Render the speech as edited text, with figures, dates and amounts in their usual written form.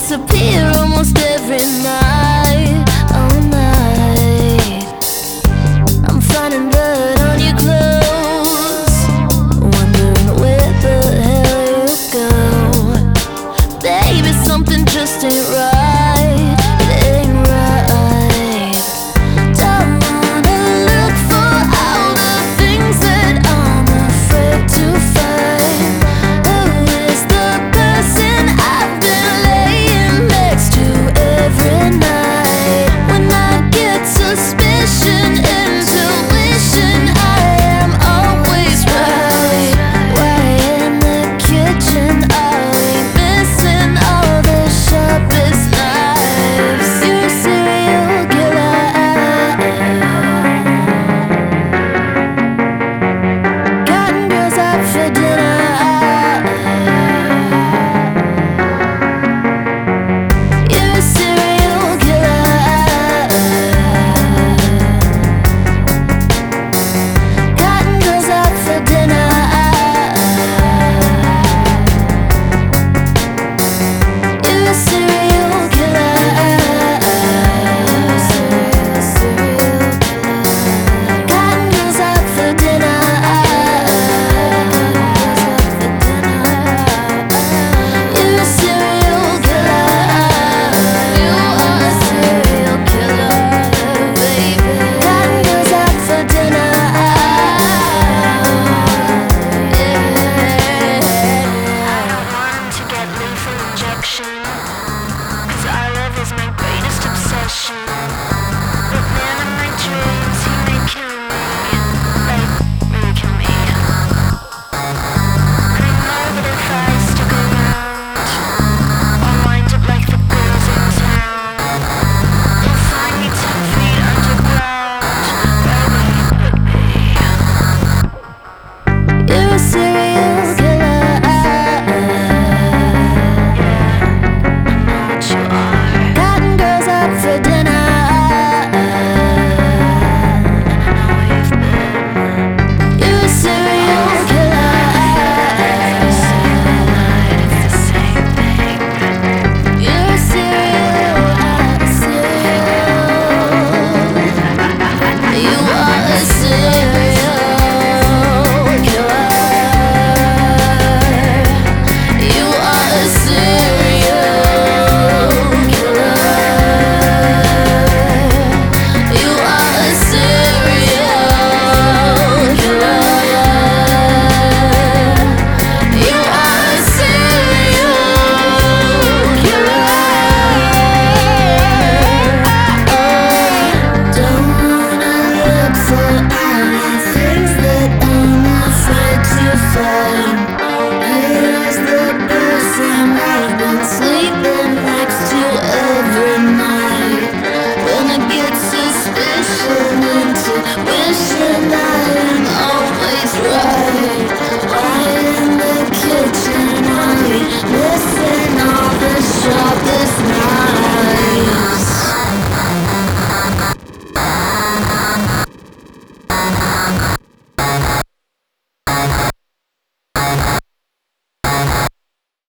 disappear almost every night, all night. I'm finding blood on your clothes, wondering where the hell you go. Baby, something just ain't right, it ain't right. Don't wanna look for all the things that I'm afraid to find. Who is the person I've been laying next to every night? When I get suspicion, intuition, I am always right. Why in the kitchen are we missing all the sharpest knives? You're a serial killer. Cotton girls out for dinner. You're a serial killer. Cotton girls out for dinner. You're a serial killer. Cotton girls out for dinner. You're a serial killer. You are a serial killer, baby. Cotton girls out for dinner. I don't want him to get lethal injection, 'cause our love is my greatest obsession.